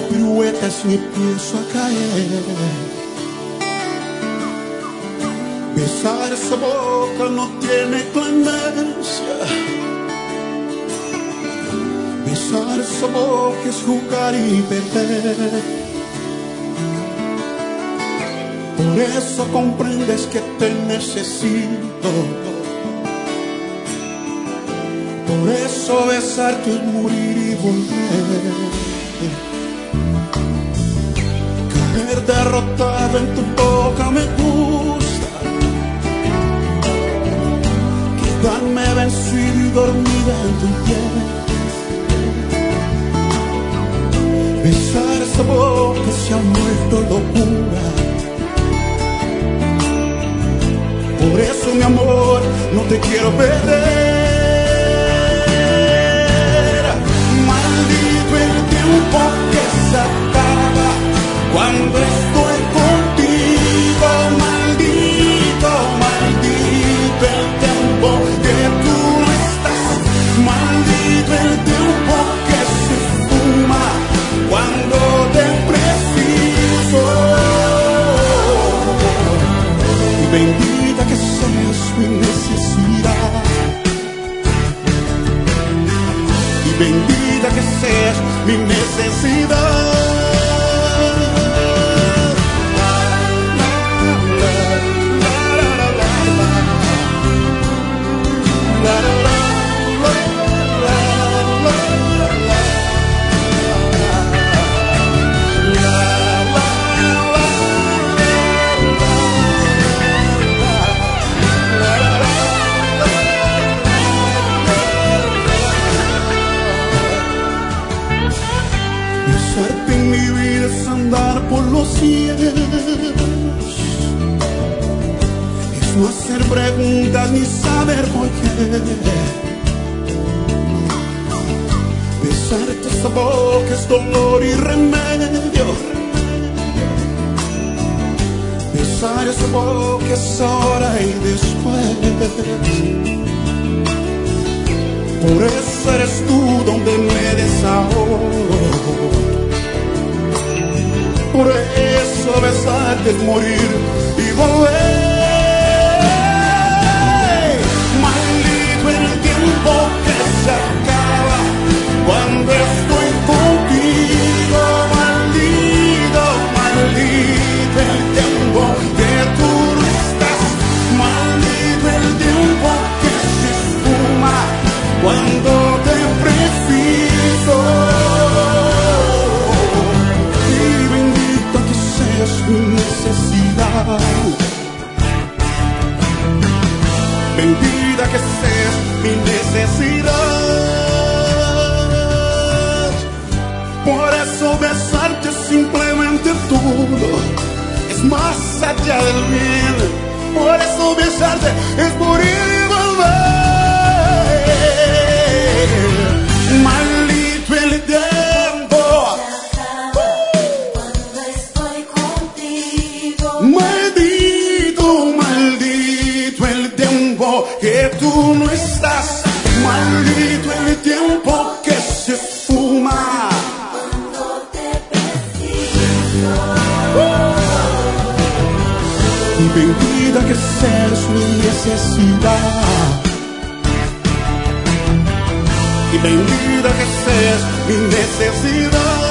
piruetas y empiezo a caer. Besar esa boca no tiene clemencia. Besar esa boca es jugar y perder. Por eso comprendes que te necesito. Por eso besarte es morir y volver. Caer derrotado en tu boca me gusta. Quedarme vencido y dormida en tu piel. Besar esa boca se ha vuelto locura. Por eso, mi amor, no te quiero perder. Maldito el tiempo que se acaba cuando estoy contigo. Maldito, maldito el tiempo que tú no estás. Maldito el tiempo que se fuma cuando te preciso. Y bendita que seas mi necesidad. Y bendita que seas mi necesidad. Besarte en mi vida es andar por los cielos. Es no hacer preguntas ni saber por qué. Besarte esa boca es dolor y remedio. Besar esa boca es ahora y después. Por eso eres tú donde me desahogo. Por eso besarte es morir y volver. Maldito el tiempo que se acaba cuando estoy contigo. Maldito, maldito el tiempo que tú no estás. Maldito el tiempo que se esfuma cuando te preciso. Y bendita que seas mi necesidad. Bendita que seas mi necesidad. Por eso besarte es simplemente todo. Es más allá del bien. Por eso besarte es morir y volver. Maldito el tiempo cuando estoy contigo. Maldito, maldito el tiempo que tú no estás. Maldito el tiempo que se fuma Cuando te preciso. y bendita que seas mi necesidad. Y bendita que seas mi necesidad.